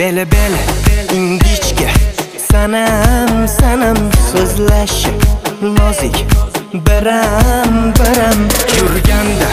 bel ingichka sanam so'zlashi nozik biram yurganda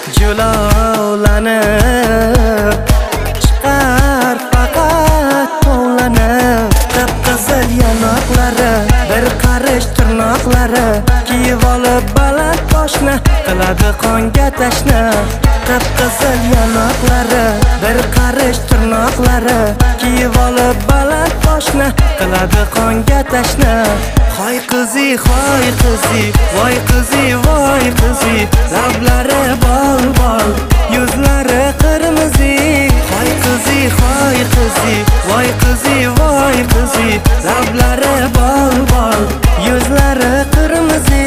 jo'lolanib chiqar faqat tovlanib qip-qizil yanoqlari bir qarish tirnoqlari kiyib olib baland boshni qiladi qonga tashna qip-qizil yanoqlari bir qarish tirnoqlari kiyib olib baland boshni qiladi qonga tashna hoy qizi voy qizi lablari bol yuzlari qirmizi hoy qizi voy qizi lablari bol yuzlari qirmizi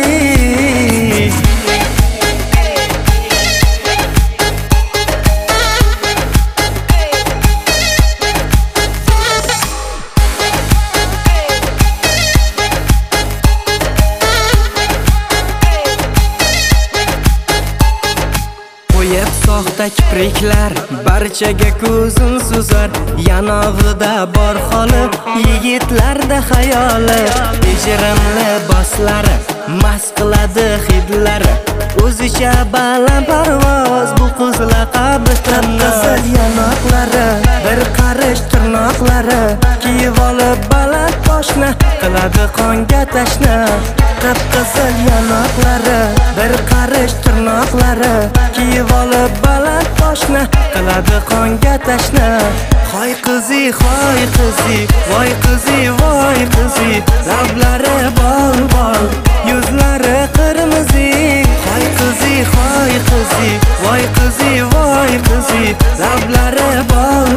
soxta kipriklar barchaga ko'zin suzar yanog'ida bor xolib yigitlarda xayoli ijrim liboslari mast qiladi hidlari o'zicha baland parvoz bu qiz laqabi qip-qizil yanoqlari bir qarish tirnoqlari kiyib olib baland boshni qiladi qonga tashna qip-qizil yanoqlari bir qarish tirnoqlari kiyib olib baland boshni qiladi qonga tashna hoy qizi voy qizi lablari bol yuzlari qirmizi hoy qizi voy qizi lablari bol